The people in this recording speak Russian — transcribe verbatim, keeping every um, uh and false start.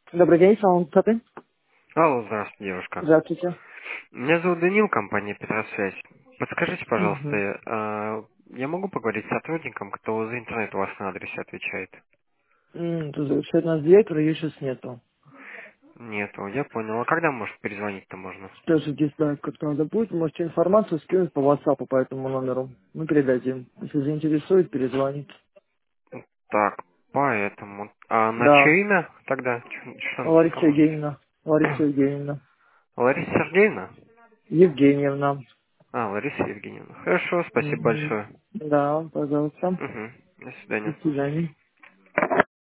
Добрый день, салон красоты. Алло, здравствуйте, девушка. Здравствуйте. Меня зовут Данил, компания Петросвязь. Подскажите, пожалуйста, Угу. э, я могу поговорить с сотрудником, кто за интернет у вас на адресе отвечает? Вообще у нас директора ее сейчас нету. Нету, я понял. А когда, может, перезвонить-то можно? Тоже здесь да, как надо будет. Можете информацию скинуть по WhatsApp по этому номеру. Мы передадим. Если заинтересует, перезвонит. Так, поэтому. А на Да. чье имя тогда? Ч- Что Лариса написать? Евгеньевна. Лариса Евгеньевна. Лариса Сергеевна? Евгеньевна. А, Лариса Евгеньевна. Хорошо, спасибо Мгм. большое. Да, пожалуйста. Угу. До До свидания. свидания.